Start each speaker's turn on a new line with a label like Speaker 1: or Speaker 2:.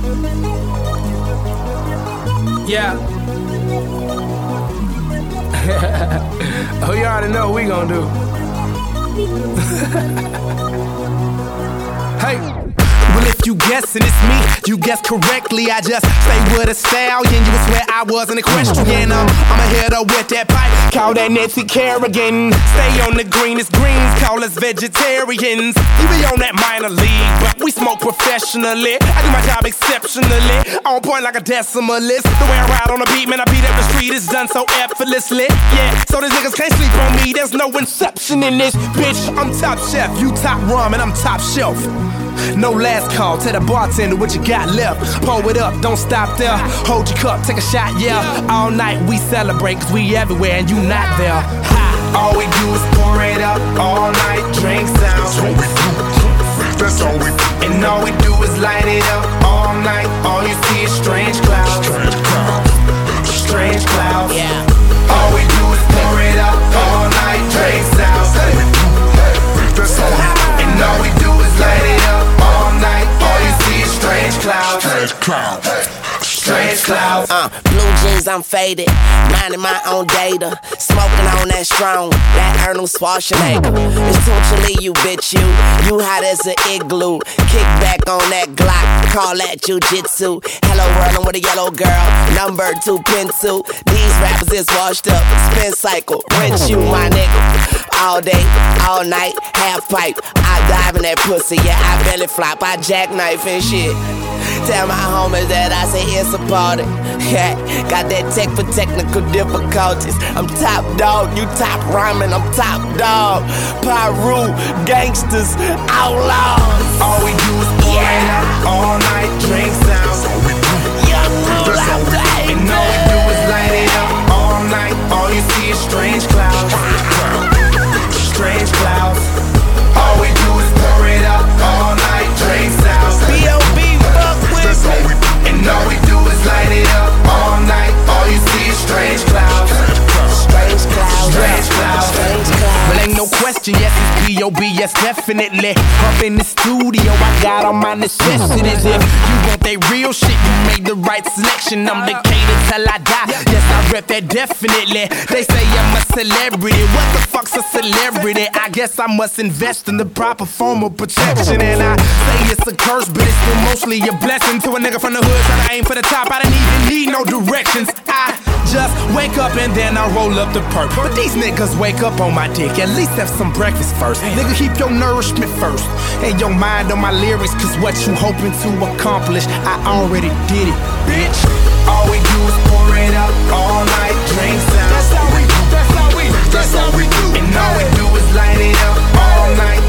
Speaker 1: Yeah. Oh, you already know what we gon' do. Hey. Well, if you guessing it's me, you guessed correctly. I just stay with a stallion. You would swear I was an equestrian. I'ma hit her with that pipe, call that Nancy Kerrigan. Stay on the greenest greens, call us vegetarians. You be on that minor league, but we smoke professionally. I do my job exceptionally, on point like a decimalist. The way I ride on the beat, man, I beat up the street, it's done so effortlessly. Yeah, so these niggas can't sleep on me, there's no inception in this bitch. I'm top chef, you top rum, and I'm top shelf. No last call, tell the bartender what you got left. Pour it up, don't stop there. Hold your cup, take a shot, yeah. All night we celebrate, cause we everywhere and you not there. Ha. All we do is pour it up, all night, drink sounds.
Speaker 2: That's all we do, that's all we do.
Speaker 1: And all we do is light it up, all night. All you see is strange clouds.
Speaker 2: Strange clouds.
Speaker 1: Strange clouds.
Speaker 3: Yeah.
Speaker 1: All we do is pour it up, all night, drink sounds.
Speaker 2: That's all we do.
Speaker 1: And all we do is light it up all night. All you see is strange clouds.
Speaker 2: Strange clouds.
Speaker 1: Strange clouds.
Speaker 3: Blue jeans, I'm faded, minding my own data, smoking on that strong, that Arnold Schwarzenegger. Essentially, you bitch, you hot as an igloo. Kick back on that Glock, call that jujitsu. Hello world, I'm with a yellow girl, number 2 pencil. These rappers is washed up, spin cycle, rinse you, my nigga. All day, all night, half pipe. I dive in that pussy, yeah, I belly flop, I jackknife and shit. Tell my homies that I say it's a party. Yeah, got that tech for technical difficulties. I'm top dog, you top rhyming, I'm top dog. Pyru, gangsters, outlaws.
Speaker 1: All we do is pour it up all night, drink sounds.
Speaker 3: Young rule out there.
Speaker 1: And all we do is light it up all night. All you see is strange clouds. Strange clouds. All we do is pour it up all night, drink sounds.
Speaker 3: B.O.B. fuck with
Speaker 2: That's all we do.
Speaker 1: And all we do is light it up all night. All you see is strange clouds.
Speaker 3: Strange clouds.
Speaker 1: Strange clouds.
Speaker 3: Strange clouds.
Speaker 1: Well, ain't no question, yes, it's B.O.B., yes, definitely. Up in the studio, I got all my necessities. If you want that real shit, you made the right selection. I'm Decatur till I die, yes, I rep that definitely. They say I'm a celebrity, what the fuck's a celebrity? I guess I must invest in the proper form of protection. And I say it's a curse, but it's still mostly a blessing. To a nigga from the hood trying to aim for the top, I didn't even need no directions. I just wake up and then I roll up the perk. But these niggas wake up on my dick, at least have some breakfast first. Nigga, keep your nourishment first and your mind on my lyrics, cause what you hoping to accomplish, I already did it, bitch. All we do is pour it up all night, drink sounds. That's how we do, that's how we do. And all we do is light it up all night.